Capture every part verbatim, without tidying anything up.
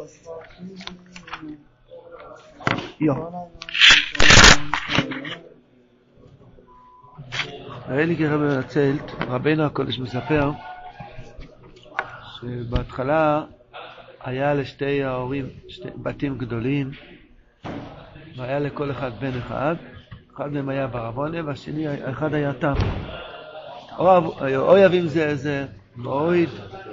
יו. ראיתי כרבי הצלט, רבינו הקודש מספר שבהתחלה היה לשתי ההורים שתי בתים גדולים, והיה לכל אחד בן אחד, אחד מהם היה ברבונה והשני, האחד היה תם. אוי אבים זה זה מאויד,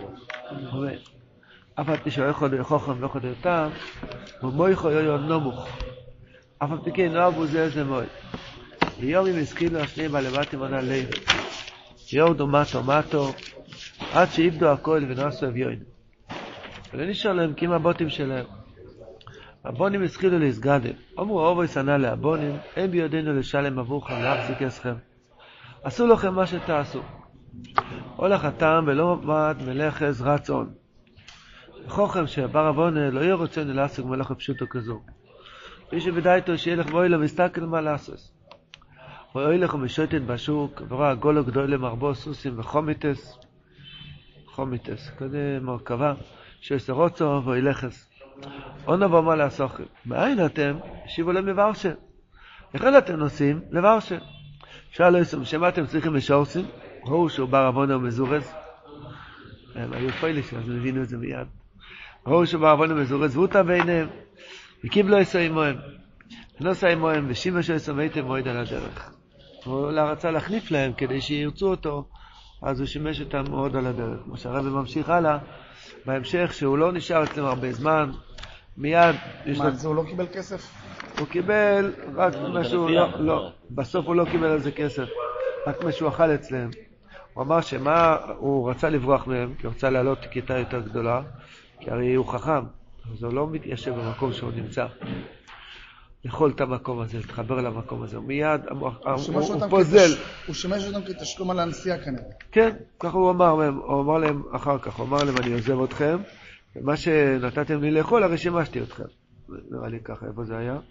אף על פי שהוא יכול חוכם לא יכול יותר, ומויכו יו נמוך, אף על פי כן לא אבו זה זה מאויד. ויומים הזכילו השני בעלבתים עונה לב, יורדו מטו מטו, עד שאיבדו הכל ונעשו אביון. ולא נשאר להם כי עם הבותים שלהם. הבונים הזכילו להסגדם, אמרו אובוי סנה להבונים, אין ביודנו לשלם עבורכם להחזיק אסכם. עשו לכם מה שתעשו. הולך הטעם ולא מעט מלאכז רצון. חוכם שבר הבונה לא יהיה רוצנו לעסוק מלאכה פשוטו כזו. מי שבדייתו שיהיה לך בואי לו מסתכל מה לעשות. ואוי לך משוטט בשוק, וראה גולו גדול למרבו סוסים וחומיטס, חומיטס, כזה מרכבה, שיש רוצו ואוי לחס. עונה בו מה לעסוכם. מאין אתם? השיבו להם לוורשה. איך אתם נוסעים? לוורשה. שאלו יסום, שמה אתם צריכים לשורסים? ראו שהוא בר עוונה ומזורז. הם היו פוילישים, אז מבינו את זה מיד. ראו שהוא בר עוונה ומזורז, ואותה ביניהם. וקיבלו יסו עמוהם. נוסע עמוהם, ושימה שיסו מייתם מועד על הדרך. הוא רצה להחליף להם כדי שירצו אותו, אז הוא שימש אותם מאוד על הדרך. כמו שהרבי ממשיך הלאה, בהמשך שהוא לא נשאר אצלם הרבה זמן, מיד... מה, זה הוא לא קיבל כסף? הוא קיבל רק משהו, לא, לא, בסוף הוא לא קיבל על זה כסף, רק משהו אכל אצלם. הוא אמר שמה, הוא רצה לברוח מהם, כי הוא רצה לעלות כיתה יותר גדולה, כי הרי הוא חכם, אז הוא לא מתיישב במקום שהוא נמצא. לאכול את המקום הזה, להתחבר למקום הזה, מיד הוא פוזל. הוא שימש אותם כתשלום על הנסיעה כנראה. כן, ככה הוא אמר להם, הוא אמר להם אחר כך, הוא אמר להם אני עוזב אתכם, ומה שנתתם לי לאכול, הרי שימשתי אתכם. נראה לי ככה, איפה זה היה?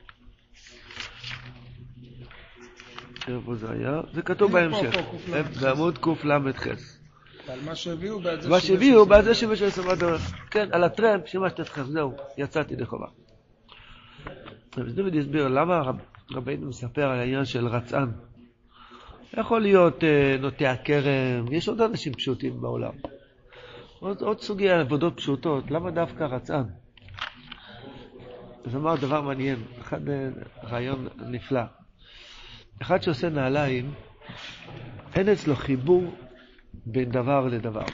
איפה זה היה? זה כתוב בהמשך, בעמוד קוף למד חס. על מה שהביאו בעד זה מה שהביאו בעד זה שימשתי אתכם בדרך. כן, על הטרמפ שימשתי אתכם, זהו, יצאתי לחובה. אז דוד הסביר למה רבינו מספר על העניין של רצען. יכול להיות נוטע כרם, יש עוד אנשים פשוטים בעולם. עוד, עוד סוגי עבודות פשוטות, למה דווקא רצען? אז אמר דבר מעניין, אחד רעיון נפלא. אחד שעושה נעליים, אין אצלו חיבור בין דבר לדבר.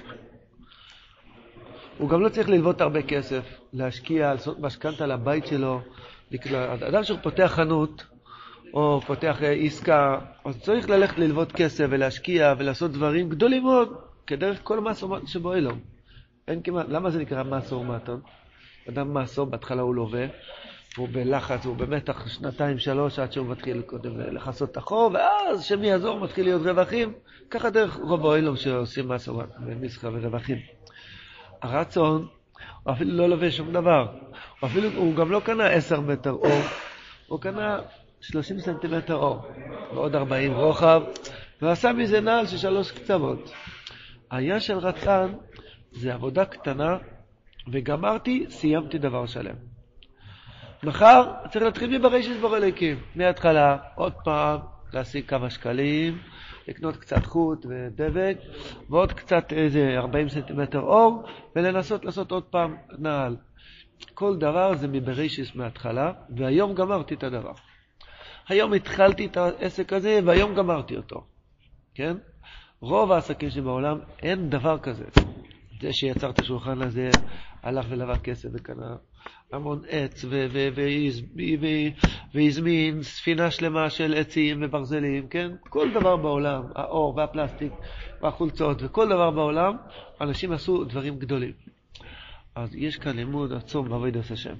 הוא גם לא צריך ללוות הרבה כסף, להשקיע, לעשות משכנתה לבית שלו. אדם שפותח חנות, או פותח עסקה, אז צריך ללכת ללוות כסף ולהשקיע ולעשות דברים גדולים מאוד, כדרך כל מסור שבו אלום. אין כמעט, למה זה נקרא מסור מתון? אדם מסור, בהתחלה הוא לווה, והוא בלחץ, הוא במתח שנתיים, שלוש, עד שהוא מתחיל קודם לחסות את החור, ואז שמי יעזור מתחיל להיות רווחים. ככה דרך רוב האלום שעושים מסור במסחר ורווחים. הרצון, הוא אפילו לא לווה שום דבר. הוא אפילו, הוא גם לא קנה עשר מטר אור, הוא קנה שלושים סנטימטר אור, ועוד ארבעים רוחב, ועשה מזה נעל של שלוש קצוות. העניין של רצון זה עבודה קטנה, וגמרתי, סיימתי דבר שלם. מחר צריך להתחיל מבראשית ברא אלוקים, מההתחלה, עוד פעם, להשיג כמה שקלים, לקנות קצת חוט ודבק, ועוד קצת איזה ארבעים סנטימטר אור, ולנסות לעשות עוד פעם נעל. כל דבר זה מבראשית מההתחלה, והיום גמרתי את הדבר. היום התחלתי את העסק הזה, והיום גמרתי אותו. כן? רוב העסקים שבעולם אין דבר כזה. זה שיצר את השולחן הזה, הלך ולבא כסף וקנה המון עץ, והזמין ספינה שלמה של עצים וברזלים, כן? כל דבר בעולם, האור והפלסטיק והחולצות וכל דבר בעולם, אנשים עשו דברים גדולים. אז יש כאן לימוד עצום בעבודת השם.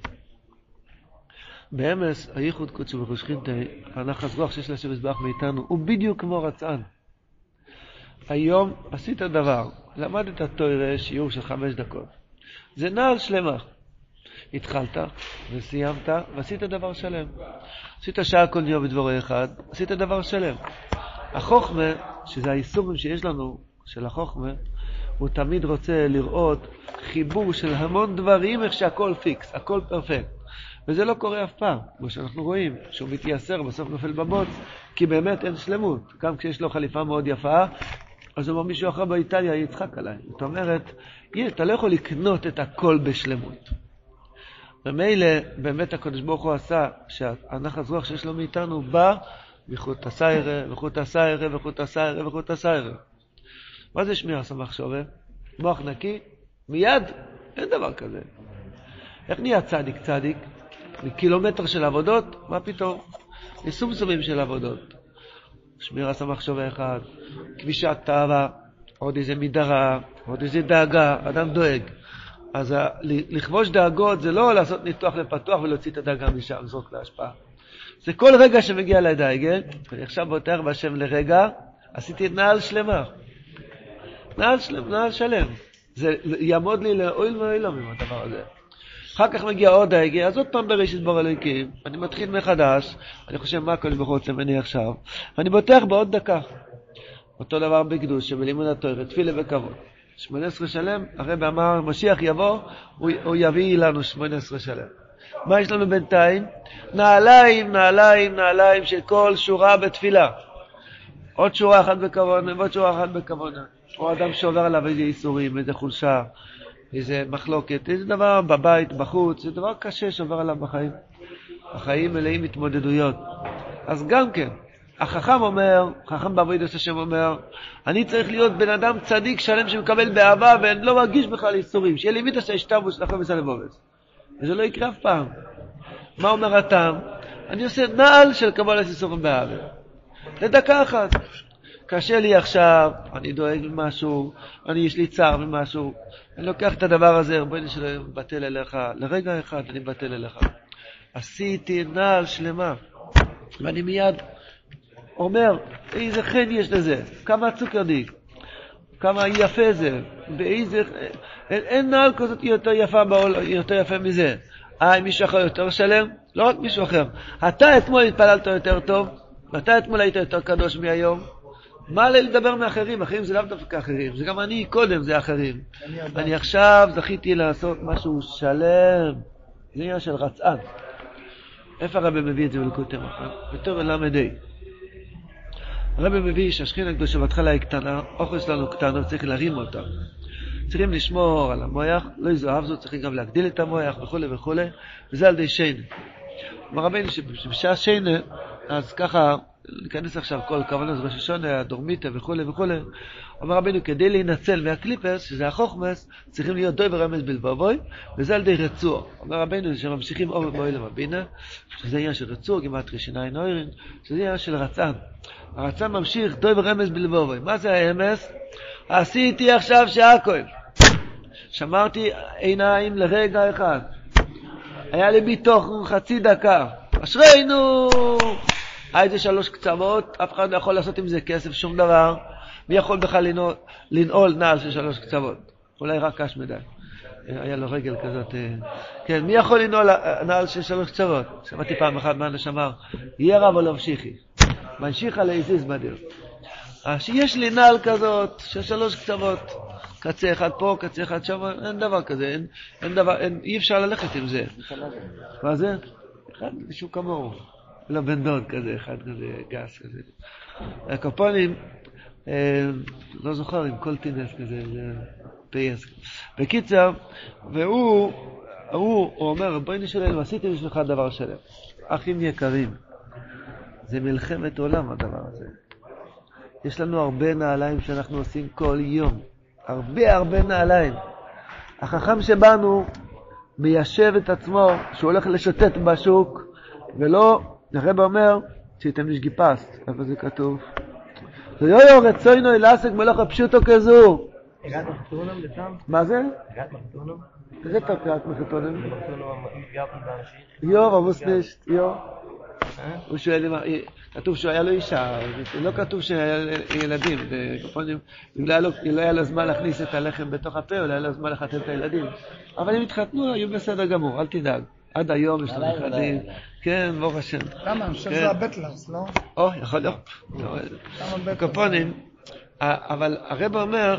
באמס, הייחוד קודשו בחושכינתי, הנחס רוח שיש לשם יזבח מאיתנו, הוא בדיוק כמו רצען. היום עשית דבר, למדת תורה שיעור של חמש דקות. זה נעל שלמה. התחלת וסיימת ועשית דבר שלם. עשית שעה כל יום בדבור אחד, עשית דבר שלם. החוכמה, שזה האיסורים שיש לנו של החוכמה, הוא תמיד רוצה לראות חיבור של המון דברים, איך שהכל פיקס, הכל פרפקט. וזה לא קורה אף פעם, כמו שאנחנו רואים, שהוא מתייסר, בסוף נופל בבוץ, כי באמת אין שלמות. גם כשיש לו חליפה מאוד יפה, אז הוא אומר מישהו אחר באיטליה יצחק עליי. זאת אומרת, אתה לא יכול לקנות את הכל בשלמות. ומילא, באמת הקדוש ברוך הוא עשה, שהנחת רוח שיש לו מאיתנו בא, וחוט הסיירה, וחוט הסיירה, וחוט הסיירה, וחוט הסיירה. מה זה שמירה סמך שווה? מוח נקי? מיד? אין דבר כזה. איך נהיה צדיק צדיק? מקילומטר של עבודות? מה פתאום? מסומסומים של עבודות. שמירה סמך שווה אחד, כבישת תאווה, עוד איזה מדרה, עוד איזה דאגה, אדם דואג. אז ה- לכבוש דאגות זה לא לעשות ניתוח לפתוח ולהוציא את הדאגה משם, זאת להשפעה. זה כל רגע שמגיע לדאגה, אני עכשיו בוטח בשם לרגע, עשיתי נעל שלמה. נעל שלם, נעל שלם. זה יעמוד לי לאויל ואוילום עם הדבר הזה. אחר כך מגיע עוד דאגה, אז עוד פעם בראשית בור אלוהיקים, אני מתחיל מחדש, אני חושב מה הכל בחוץ למני עכשיו, ואני בוטח בעוד דקה. אותו דבר בקדוש, שבלימוד התורה, תפילה וכבוד. שמונה עשרה שלם, הרב אמר, משיח יבוא, הוא, הוא יביא לנו שמונה עשרה שלם. מה יש לנו בינתיים? נעליים, נעליים, נעליים של כל שורה בתפילה. עוד שורה אחת בכוונה, ועוד שורה אחת בכוונה. או אדם שעובר עליו איזה איסורים, איזה חולשה, איזה מחלוקת, איזה דבר בבית, בחוץ, זה דבר קשה שעובר עליו בחיים. החיים מלאים התמודדויות. אז גם כן, החכם אומר, חכם בעבודת השם אומר, אני צריך להיות בן אדם צדיק שלם שמקבל באהבה ואני לא מרגיש בכלל איסורים, שיהיה לי מיתה שהשתבו שלכם וסלבובס. וזה לא יקרה אף פעם. מה אומר הטעם? אני עושה נעל של קבלת איסורים באהבה. לדקה אחת. קשה לי עכשיו, אני דואג ממשהו, אני יש לי צער ממשהו, אני לוקח את הדבר הזה, רבונו שלם, בטל אליך, לרגע אחד אני בטל אליך. עשיתי נעל שלמה, ואני מיד אומר, איזה חן יש לזה, כמה צוקרדיק, כמה יפה זה, באיזה, אין, אין נעל כזאת יותר יפה בעולם, יותר יפה מזה. אה, מישהו אחר יותר שלם? לא רק מישהו אחר. אתה אתמול התפללת יותר טוב, ואתה אתמול היית יותר קדוש מהיום. מה לי לדבר מאחרים? אחרים זה לאו דווקא אחרים, זה גם אני קודם זה אחרים. אני, אני עכשיו זכיתי לעשות משהו שלם, זה עניין של רצען. איפה הרב מביא את זה בליקוטי מוהר"ן? בתור למדי. הרב מביא שהשכינה הקדושה בהתחלה היא קטנה, אוכל שלנו קטנה, צריך להרים אותה. צריכים לשמור על המוח, לא יזוהב זאת, צריכים גם להגדיל את המוח וכו' וכו', וזה על די שינה. אומר רבינו שבשעה שינה, אז ככה, ניכנס עכשיו כל כוונה, זה ראש השונה, הדורמיטה וכו' וכו'. אומר רבינו, כדי להינצל מהקליפס, שזה החוכמס, צריכים להיות דוי ורמז בלבבוי, וזה על די רצוע. אומר רבינו, שממשיכים אור ובואי למבינה, שזה עניין של רצוע, גימטרי שיניים נוירין, שזה עניין של רצן. הרצן ממשיך דוי ורמז בלבבוי. מה זה האמס? עשיתי עכשיו שעה כהן. שמרתי עיניים לרגע אחד. היה לי ביטוח חצי דקה. אשרינו! הייתי שלוש קצוות, אף אחד לא יכול לעשות עם זה כסף, שום דבר. מי יכול בכלל לנעול, לנעול נעל של שלוש קצוות? אולי רק קש מדי. היה לו רגל כזאת. כן, מי יכול לנעול נעל של שלוש קצוות? שמעתי פעם אחת מה שאמר, יהיה רב או לא המשיכי. ממשיכה להזיז בדיר. יש לי נעל כזאת של שלוש קצוות. קצה אחד פה, קצה אחד שם, אין דבר כזה, אין, אין דבר, אין, אי אפשר ללכת עם זה. מה זה? אחד מישהו כמוהו. לא בן דוד כזה, אחד כזה גס כזה. הקופונים, אה, לא זוכר עם כל טינס כזה, זה פייס. בקיצר, והוא, הוא, הוא אומר, בואי נשאלנו, עשיתי בשבילך דבר שלם. אחים יקרים, זה מלחמת עולם הדבר הזה. יש לנו הרבה נעליים שאנחנו עושים כל יום. הרבה הרבה נעליים. החכם שבנו מיישב את עצמו שהוא הולך לשוטט בשוק, ולא, הרב אומר, שאתם יש גיפסט. איפה זה כתוב? זה יויו רצוינו אלעסק מלאכה פשוטו כזו. הגעת מחתונם לתם? מה זה? הגעת מחתונם? זה תקעת מחתונם. מחתונם התגעתם באנשים? יו, רבוס נשת, יו. הוא שואל, כתוב שהוא היה לו אישה, לא כתוב שהיה ילדים, אם לא היה לו זמן להכניס את הלחם בתוך הפה, אולי היה לו זמן לחתן את הילדים. אבל הם התחתנו, היו בסדר גמור, אל תדאג. עד היום יש לנו נכדים. כן, ברוך השם. למה? אני חושב שזה הבטלרס, לא? או, יכול להיות. קופונים, אבל הרב אומר,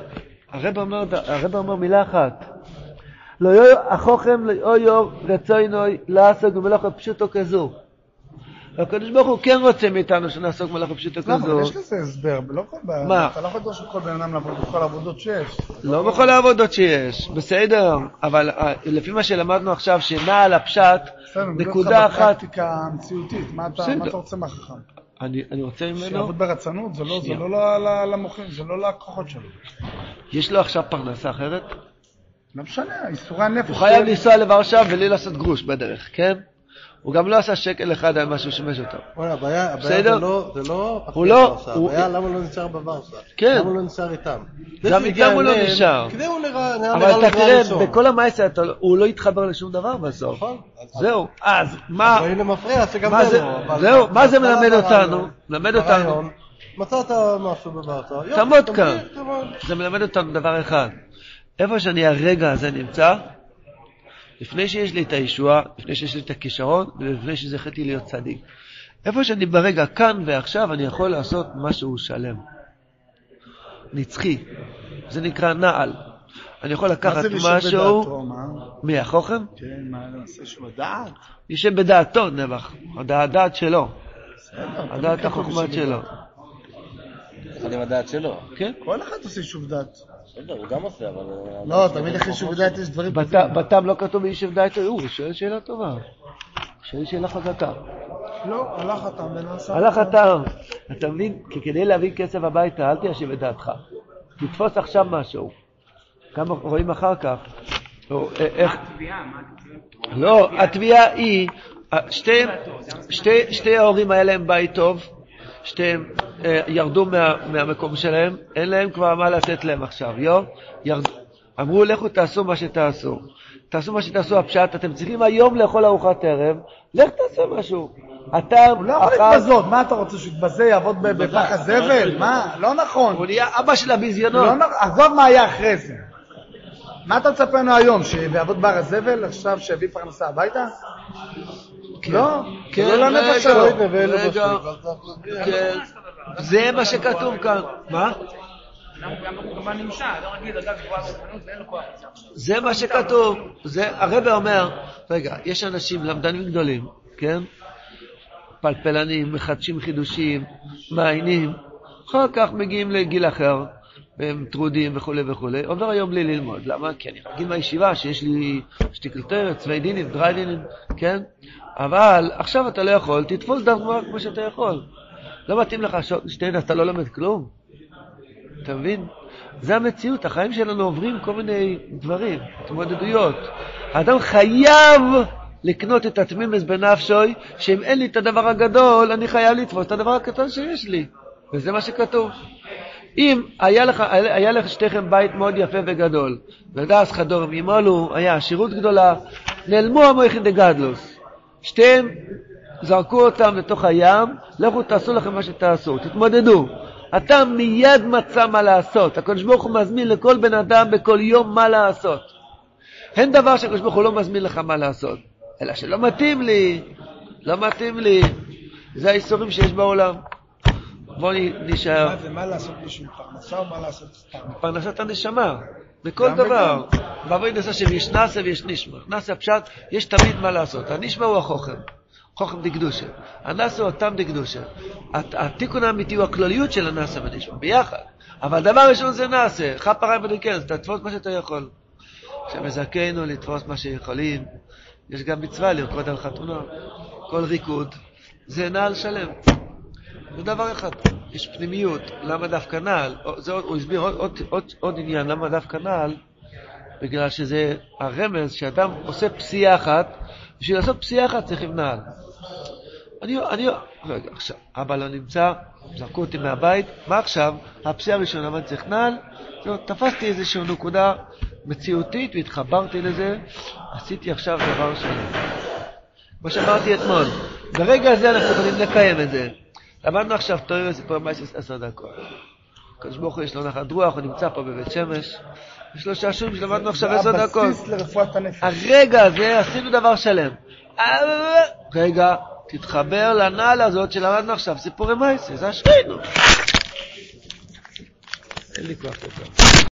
הרב אומר, הרב אומר מילה אחת. לא יו החוכם לא יו רצוינוי לעסוק במלאכה פשוטו כזו. הקדוש ברוך הוא כן רוצה מאיתנו שנעסוק במלאכה פשוטו כזו. למה? יש לזה הסבר. מה? אתה לא יכול לדרוש כל בן אדם לעבוד בכל העבודות שיש. לא בכל העבודות שיש, בסדר. אבל לפי מה שלמדנו עכשיו, שנעל הפשט, נקודה אחת. בפרקטיקה המציאותית. מה אתה רוצה מהחכם? אני רוצה ממנו... שיעבוד ברצנות, זה לא למוחים, זה לא לכוחות שלו. יש לו עכשיו פרנסה אחרת? לא משנה, איסורי הנפש. הוא חייב לנסוע לוורשה ולי לעשות גרוש בדרך, כן? הוא גם לא עשה שקל אחד על מה שהוא שימש אותו. הבעיה זה לא... הוא לא... הבעיה למה הוא לא נשאר בוורשה? כן. למה הוא לא נשאר איתם? גם איתם הוא לא נשאר. כדי הוא נראה... אבל אתה תראה, בכל המעשה הוא לא התחבר לשום דבר בסוף. נכון. זהו, אז מה... אבל הנה מפריע שגם זה לא... זהו, מה זה מלמד אותנו? מלמד אותנו... מצאת משהו בוורשה. תעמוד כאן. זה מלמד אותנו דבר אחד. איפה שאני הרגע הזה נמצא, לפני שיש לי את הישועה, לפני שיש לי את הכישרון, ולפני שזכיתי להיות צדיק. איפה שאני ברגע כאן ועכשיו, אני יכול לעשות משהו שלם. נצחי. זה נקרא נעל. אני יכול לקחת משהו... מי, החוכם? כן, מה זה ישב בדעת? ישב בדעתו, נבח. הדעת שלו. הדעת החוכמת שלו. אחד עם הדעת שלו. כן? כל אחד עושה ישוב דעת. הוא גם עושה, אבל... לא, תמיד אחרי ישוב דעת יש דברים... בתם לא כתוב בישוב דעת, הוא שואל שאלה טובה. שואל שאלה חזקה. לא, הלך הטעם ונעשה... הלך הטעם. אתה מבין? כי כדי להביא כסף הביתה, אל תיישב את דעתך. תתפוס עכשיו משהו. כמה רואים אחר כך. איך... לא, התביעה היא... שתי ההורים היה להם בית טוב. שתיהם אה, ירדו מה, מהמקום שלהם, אין להם כבר מה לתת להם עכשיו, יו? ירד... אמרו, לכו תעשו מה שתעשו. תעשו מה שתעשו הפשט, אתם צריכים היום לאכול ארוחת ערב, לך תעשה משהו. אתה... הוא לא יכול להתבזות, מה אתה רוצה שיתבזה, יעבוד בפח הזבל? מה? לא נכון. הוא נהיה אבא של הביזיונות. לא נכון, עזוב מה היה אחרי זה. מה אתה מצפה לנו היום, שיעבוד בר הזבל, עכשיו שיביא פרנסה הביתה? לא, כן, רגע, רגע, זה מה שכתוב כאן. מה? זה מה שכתוב. הרב אומר, רגע, יש אנשים למדנים גדולים, כן? פלפלנים, מחדשים חידושים, מעיינים, אחר כך מגיעים לגיל אחר, והם טרודים וכו' וכו'. עובר היום בלי ללמוד. למה? כי אני רגיל מהישיבה שיש לי שטיקלטר, צווי דינים, דרי דינים, כן? אבל עכשיו אתה לא יכול, תתפוס דבר כמו שאתה יכול. לא מתאים לך שתיים, אתה לא לומד כלום. אתה מבין? זה המציאות, החיים שלנו עוברים כל מיני דברים, התמודדויות. האדם חייב לקנות את התמימוס בנפשוי, שאם אין לי את הדבר הגדול, אני חייב לתפוס את הדבר הקטן שיש לי. וזה מה שכתוב. אם היה לך, היה לך שתיכם בית מאוד יפה וגדול, ודאס חדור ממולו, היה עשירות גדולה, נעלמו המויכין דגדלוס. שתיהם זרקו אותם לתוך הים, לכו תעשו לכם מה שתעשו, תתמודדו. אתה מיד מצא מה לעשות. הקדוש ברוך הוא מזמין לכל בן אדם בכל יום מה לעשות. אין דבר שהקדוש ברוך הוא לא מזמין לך מה לעשות. אלא שלא מתאים לי, לא מתאים לי. זה האיסורים שיש בעולם. בוא נשאר. מה זה, מה לעשות בשביל פרנסה או מה לעשות סתם? פרנסת הנשמה, בכל דבר. בעבוד נעשה שיש נעשה ויש נשמע. נעשה פשט, יש תמיד מה לעשות. הנשמע הוא החוכם. חוכם דקדושה. הנעשה הוא אותם דקדושה. התיקון האמיתי הוא הכלליות של הנעשה ונשמע, ביחד. אבל דבר ראשון זה נעשה. חפריים ודקן, תתפוס מה שאתה יכול. שמזכנו לתפוס מה שיכולים. יש גם מצווה לרקוד על חתונה. כל ריקוד זה נעל שלם. זה דבר אחד, יש פנימיות, למה דווקא נעל? זה עוד, הוא הסביר עוד, עוד, עוד, עוד עניין, למה דווקא נעל? בגלל שזה הרמז שאדם עושה פסיעה אחת, בשביל לעשות פסיעה אחת צריכים נעל. אני, אני, רגע, עכשיו, אבא לא נמצא, זרקו אותי מהבית, מה עכשיו? הפסיעה הראשונה, מה צריך נעל? זהו, תפסתי איזושהי נקודה מציאותית והתחברתי לזה, עשיתי עכשיו דבר שלם. כמו שאמרתי אתמול, ברגע הזה אנחנו יכולים לקיים את זה. למדנו עכשיו תורה סיפור מייסס עשר דקות. הקדוש ברוך הוא יש לו נחת רוח, הוא נמצא פה בבית שמש. יש לו שעשועים שלמדנו עכשיו עשר דקות. הבסיס לרפואת הנפש. הרגע הזה עשינו דבר שלם. רגע, תתחבר לנעל הזאת שלמדנו עכשיו סיפורי מייסס, זה אשרינו. אין לי כוח יותר.